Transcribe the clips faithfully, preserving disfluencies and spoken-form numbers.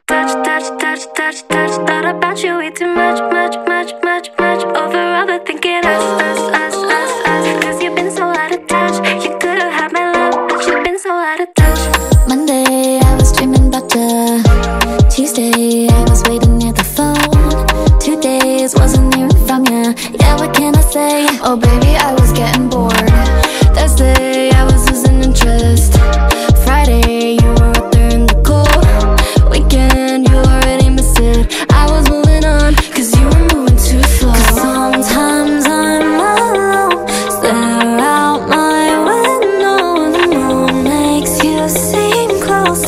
touch, touch, touch, touch, touch. Thought about you way too much, much, much, much, much. Over overthinking us, us, us, us, us. Cause you've been so out of touch. You could've had my love, but you've been so out of touch. Monday, I was dreaming about ya. Tuesday, I was waiting near the phone. Two days, wasn't hearing from ya. Yeah, what can I say? Oh baby, I was getting bored. Thursday, I was losing interest. Friday, you were up there in the cold. Weekend, you already missed it. I was moving on, cause you were moving too slow. Cause sometimes I'm alone, stare out my window. The moon makes you seem close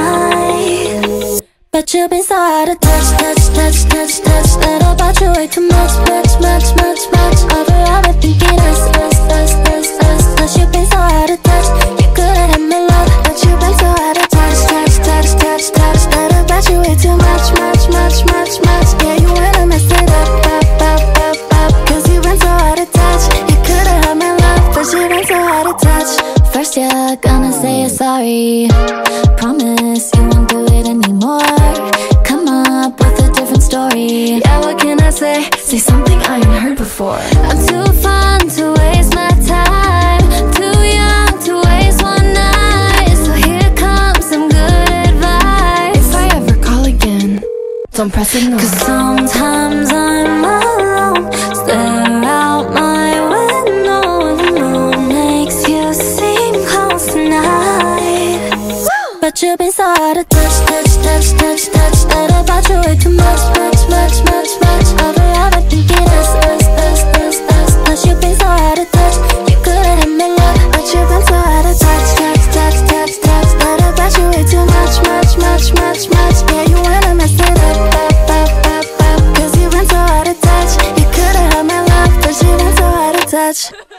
tonight, but you've been so out of touch, touch, touch, touch, touch. That about you way too much, much, much, much, much. Over overthinking us, us, us, us, us, us. You've been so out of touch. You could've had my love, but you've been so out of touch, touch, touch, touch, touch. That about you way too much, much, much, much, much. Yeah, you wanna mess it up, up, up, up, up. Cause you've been so out of touch. You could've had my love, but you've been so out of touch. First you're gonna say you're sorry. Promise you won't do it anymore. Come up with a different story. Yeah, what can I say? Say something I ain't heard before. I'm too fun to waste my time. Too young to waste one night. So here comes some good advice. If I ever call again, don't press ignore. Cause sometimes I'm alone, stare out my window. The moon makes you seem close tonight, but you've been so out of touch, touch, touch, touch, touch. That about you way too much, much, much, much, much. Over overthinking us, us, us, us, us, us. You've been so out of touch. You could've had my love, but you've been so out of touch, touch, touch, touch, touch. That about you way too much, much, much, much, much. Yeah, you wanna mess it up, up, up, up, up. Cause you've been so out of touch. You could've had my love, but you've been so out of touch.